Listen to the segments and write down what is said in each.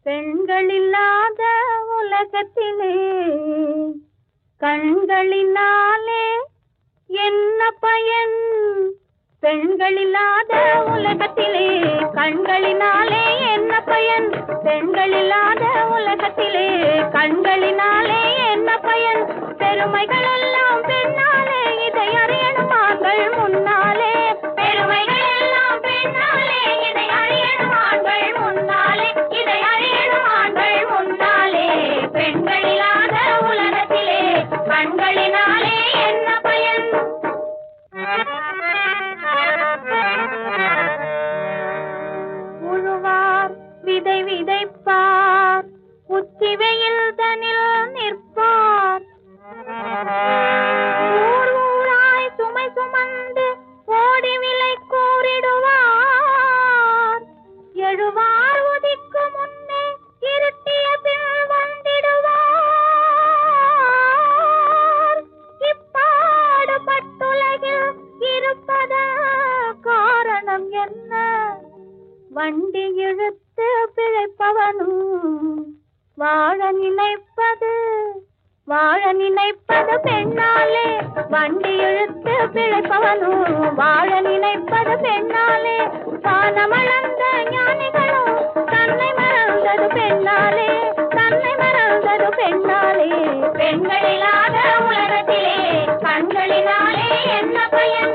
பெண்கள் இல்லாத உலகத்திலே கண்களினாலே என்ன பயன்? பெண்கள் இல்லாத உலகத்திலே கண்களினாலே என்ன பயன்? பெண்கள் இல்லாத உலகத்திலே கண்களினாலே என்ன பயன்? பெருமைகள் எல்லாம் பெண்ணாலே, இதை அறியணும் ஆண்கள் முன்னாலே. பெருமைகள் எல்லாம் பெண்ணாலே, இதை அறியணும் ஆண்கள் முன்னாலே. இதை அறியணும் ஆண்கள் முன்னாலே. பெண்கள் இல்லாத உலகத்திலே கண்களினாலே என்ன பயன்? உழுவார் விதை விதைப்பார், உச்சி வெயில் தனில் நிற்பார். ஊர் ஊராய் சுமை சுமந்து ஓடி விலை கூறிடுவார். எழுவார் உதிக்கு முன்னே இருட்டிய பின் வந்திடுவார். இப்பாடுபட்டுலகில் இருப்பத காரணம் என்ன? வண்டி இழுத்து பிழைப்பவனும் வாழ நினைப்பது பெண்ணாலே. வண்டி இழுத்து பிழைப்பவனும் வாழ நினைப்பது பெண்ணாலே. வானமளந்த ஞானிகளும் தன்னை மறந்தது பெண்ணாலே. தன்னை மறந்தது பெண்ணாலே. பெண்களில்லாத உலகத்திலே கண்களினாலே என்ன பயன்?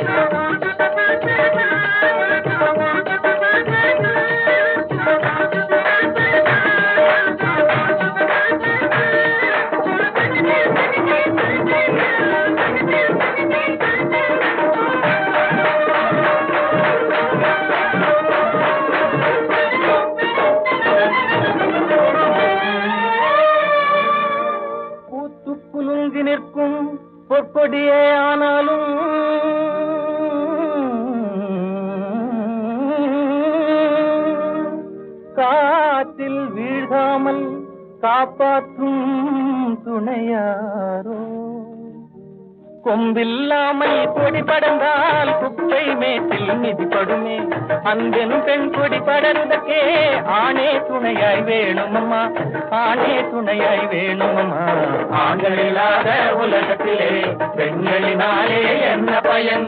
குலுங்கி நிற்கும் பொற்கொடியே ஆனாலும் காற்றில் வீழ்காமல் காப்பாற்றும் துணையாரோ? கொம்பில்லாமல் கொடி படர்ந்தால் குப்பை மேட்டில் மிதிப்படுமே. அன்பெனும் பெண் கொடி படர்ந்தக்கே ஆணே துணையாய் வேணுமம்மா, ஆணே துணையாய் வேணுமம்மா. ஆண்கள் இல்லாத உலகத்திலே பெண்களினாலே என்ன பயன்?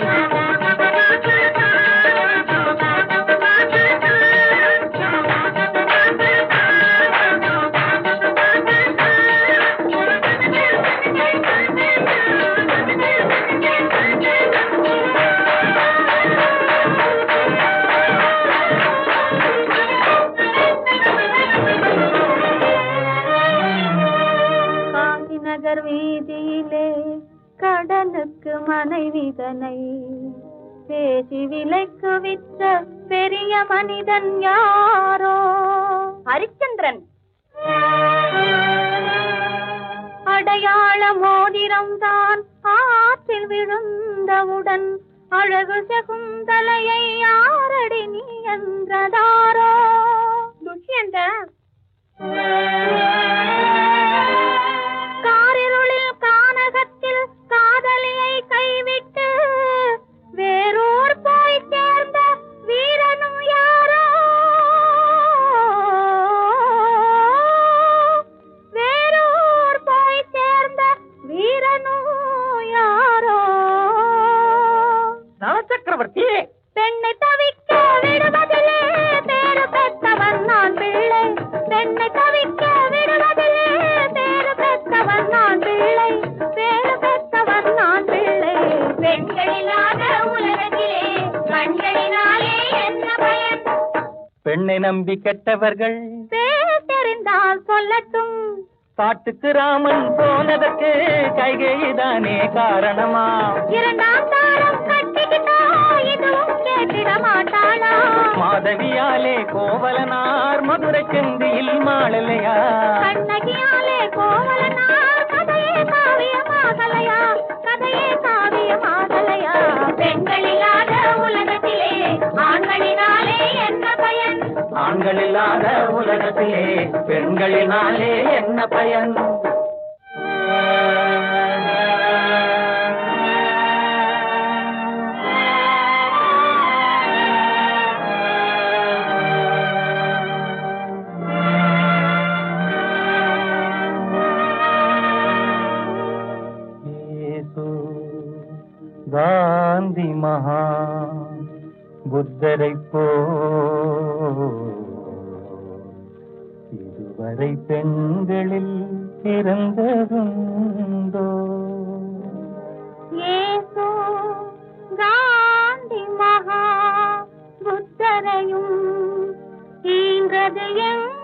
வீதியிலே கடனுக்கு மனைவிதனை பேசி விலைக்கு விற்ற பெரிய மனிதன் யாரோ? ஹரிச்சந்திரன். அடையாள மோதிரம் தான் ஆற்றில் விழுந்தவுடன் அழகு சகுந்தலையை யாரடி நீ என்றதாரோ? துஷ்யந்த. காரிருளில் கானகத்தில் காதலியை கைவிட்டு வேறோர் போய் சேர்ந்த வீரனும் யாரோ? வேறோர் போய் சேர்ந்த வீரனும் யாரோ? சக்கரவர்த்தி. பெண்ணை தவிக்க விடுவதிலே பேரு பெற்றவன் நான் பிள்ளை. பெண்ணை தவிக்க விடுவதிலே பேரு பெற்றவன் நான் பிள்ளை. பேரு பெற்றவன் நான் பிள்ளை. பெண்களில்லாத உலகத்திலே கண்களினாலே என்ன பயன்? பெண்ணை நம்பி கெட்டவர்கள் பேர் தெரிந்தால் சொல்லட்டும். காட்டுக்கு ராமன் போனதற்கு கைகைதானே காரணமா? இரண்டாம் தாரம் கட்டிக்கிட்டா இதுவும் கேட்டிட மாட்டாளா? மாதவியாலே கோவலனார் மதுரை செந்தியில் மாளலையா? கண்ணகியாலே கோவலனார் கதையே காவியமாகலையா? கதையே காவியமாகலையா? பெண்களில்லாத உலகத்திலே ஆண்களினாலே என்ன பயன்? ஆண்களில்லாத உலகத்திலே பெண்களினாலே என்ன பயன்? மகா புத்தரை போ இதுவரை பெண்களில் பிறந்ததுண்டோ? ஏசு காந்தி மகா புத்தரையும் ஈன்றது